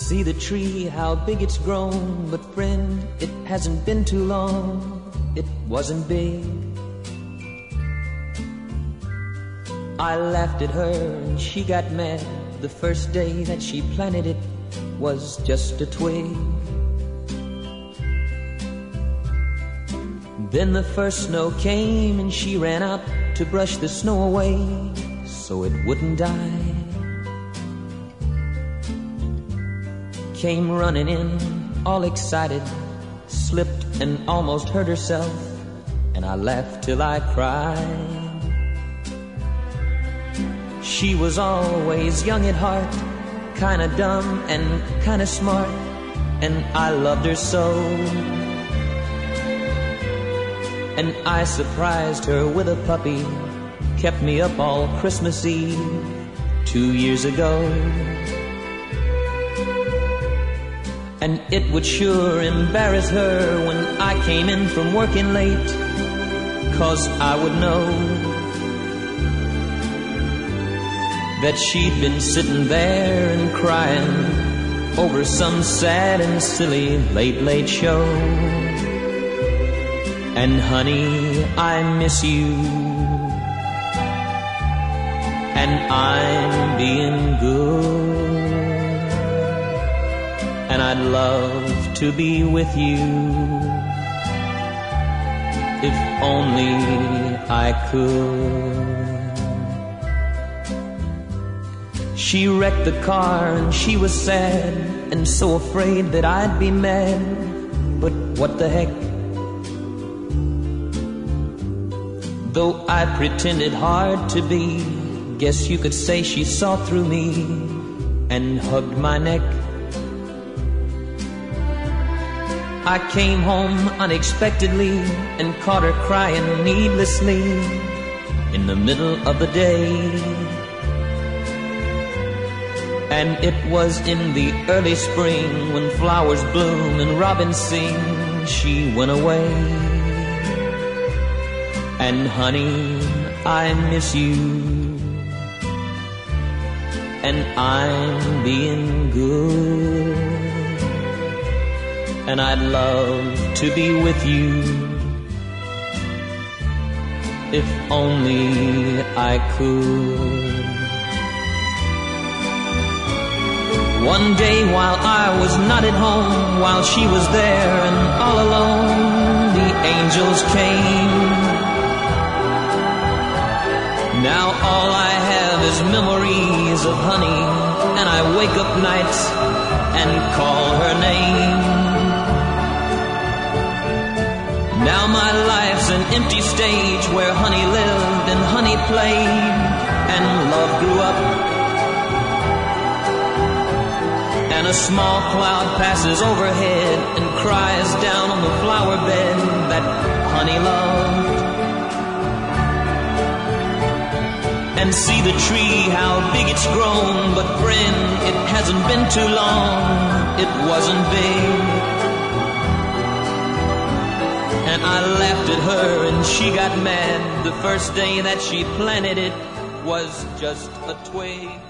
See the tree, how big it's grown, but friend, it hasn't been too long, it wasn't big. I laughed at her and she got mad. The first day that she planted it was just a twig. Then the first snow came and she ran out to brush the snow away so it wouldn't die. Came running in, all excited, slipped and almost hurt herself, and I laughed till I cried. She was always young at heart, kinda dumb and kinda smart, and I loved her so. And I surprised her with a puppy, kept me up all Christmas Eve 2 years ago. And it would sure embarrass her when I came in from working late, 'cause I would know that she'd been sitting there and crying over some sad and silly late show. And honey, I miss you, and I'm being good, and I'd love to be with you if only I could. She wrecked the car and she was sad and so afraid that I'd be mad, but what the heck? Though I pretended hard to be, guess you could say she saw through me and hugged my neck. I came home unexpectedly and caught her crying needlessly in the middle of the day. And it was in the early spring when flowers bloom and robins sing, she went away. And honey, I miss you, and I'm being good, and I'd love to be with you if only I could. One day while I was not at home, while she was there and all alone, the angels came. Now all I have is memories of honey, and I wake up nights and call her name. Now my life's an empty stage where honey lived and honey played and love grew up. And a small cloud passes overhead and cries down on the flower bed that honey loved. And see the tree, how big it's grown, but friend, it hasn't been too long, it wasn't big. And I laughed at her and she got mad. The first day that she planted it was just a twig.